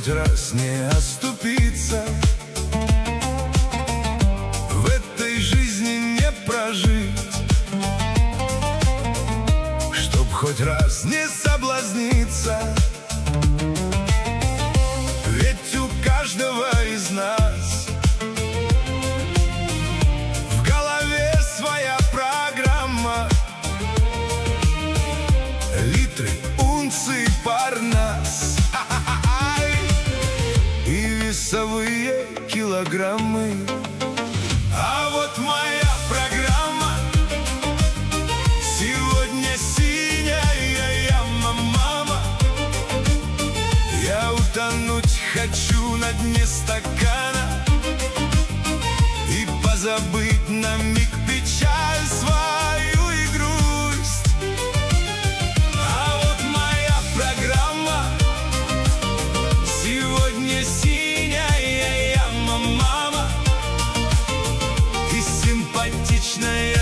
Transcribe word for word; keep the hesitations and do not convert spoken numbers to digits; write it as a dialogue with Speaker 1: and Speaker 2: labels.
Speaker 1: хоть раз не оступиться, в этой жизни не прожить, чтоб хоть раз не соблазниться. Ведь у каждого из нас в голове своя программа. Литры, унции, парнас и весовые килограммы. А вот моя программа сегодня синяя яма, мама. Я утонуть хочу на дне стакана и позабыть на миг печаль свою и грусть. А вот моя программа сегодня синяя яма, мама, и симпатичная